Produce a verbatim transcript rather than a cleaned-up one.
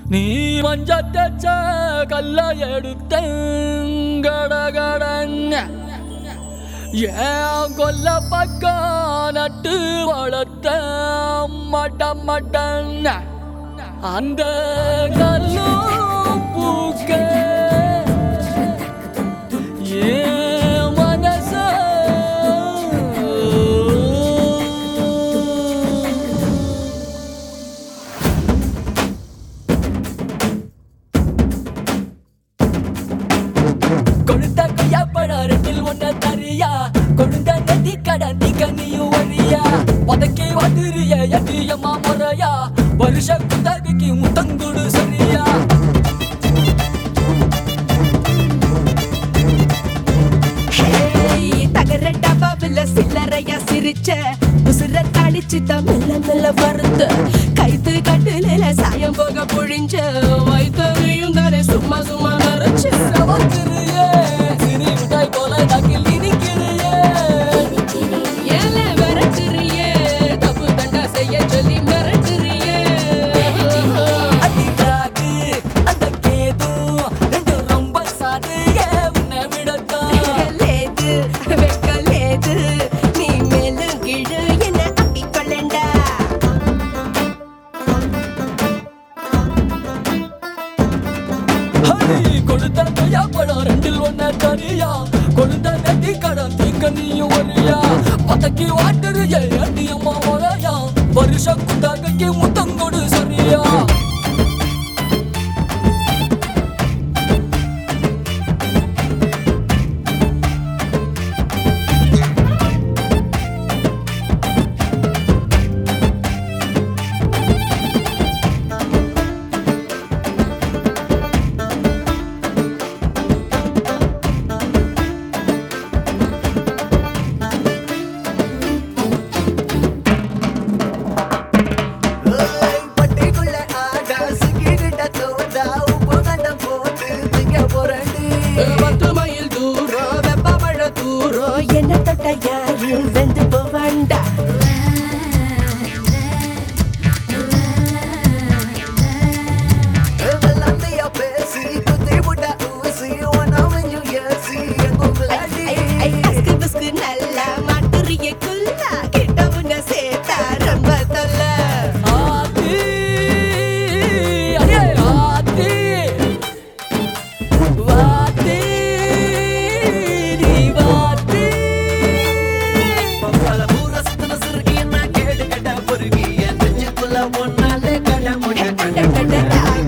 நீ மஞ்ச தச்ச கல்ல எடுத்தங்கடகடங்க ஏன் கொல்ல பக்கம் நட்டு வளர்த்த மட்ட மட்டங்க அந்த கல்லு பூக்க ஏன் மனச கொடுத்த கையாப்படாரத்தில் ஒன்ன தரியா கொடுத்த நதி கடந்தி கனியும் வழியா பதக்கி வந்துரிய எட்டியம்மா முறையா வருஷ குத்தகைக்கு முத்தங்குடு சரியா தகர டபாவில சில்லறையா சிரிச்ச உசுர தாளிச்சு தமிழ்ல மெல்ல வருத்த கைத்து கட்டுல சாயம் போக பொழிஞ்ச வைத்தவையும் தானே சும்மா சும்மா நரைச்சு சவக்கிறியே சிறி மிட்டாய் போல நாக்கில் இனிக்கிறியே ஏல மிரட்டுறியே தப்பு தண்டா செய்ய சொல்லி மிரட்டுறியே அடிக்காது அந்த கேது ரெண்டு ரொம்ப சாதியே உன்னை விடத்தான் லேது வெக்கலேது நீ மேலும் கீழு என்ன அப்பி கொள்ளண்டா கொடுத்த கையா படம் ரெண்டில் ஒன்ன தரியா கொடுத்த நதி கடன் தீக்க நீயும் வரியா பதக்கி வாட்டுறிய அடியம்மா முறையா வருஷ குத்தகைக்கு முத்தங்கொடு சரியா பத்து மைல் தூரம் வெப்ப மழை தூரம் என்ன தொட்ட யாரும் வெந்து போவாண்டா நல்லா மாட்டுறிய குல்லா கிட்டவுன சேத்தா ரொம்ப தொல்ல ஆத்தி அடே ஆத்தி வாத்தி நீ வாத்தி பல ஊர சுத்தன சிறுகி என்ன கேடு கட்ட பொறுகி என் நெஞ்சுக்குள்ள ஒன்னாலே கட முடிய டட டட